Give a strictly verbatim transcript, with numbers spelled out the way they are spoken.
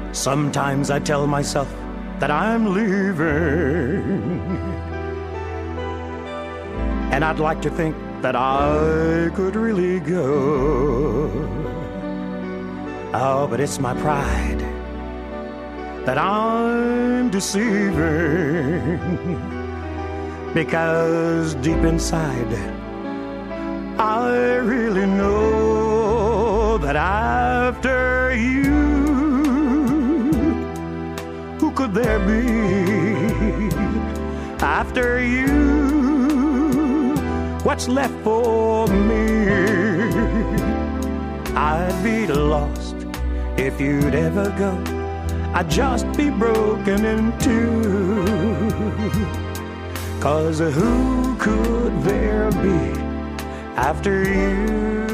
Sometimes I tell myself that I'm leaving, and I'd like to think that I could really go. Oh, but it's my pride that I'm deceiving, because deep inside I really know that after you, who could there be after you? What's left for me? I'd be lost if you'd ever go. I'd just be broken in two. 'Cause who could there be after you?